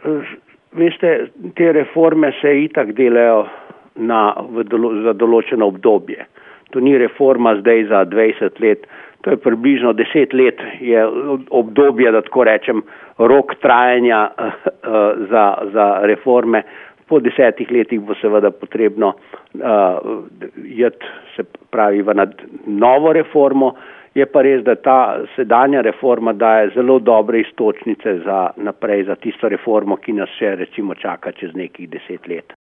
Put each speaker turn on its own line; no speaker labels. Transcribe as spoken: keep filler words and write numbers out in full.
veste, te reforme se itak delajo na, v dolo, za določeno obdobje. To ni reforma zdaj za dvajset let, to je približno deset let je obdobje, da tako rečem, rok trajanja uh, uh, za, za reforme. Po desetih letih bo seveda potrebno uh, jeti, se pravi, v nad novo reformo. Je pa res, da ta sedanja reforma daje zelo dobre istočnice za naprej, za tisto reformo, ki nas še recimo čaka čez nekih deset let.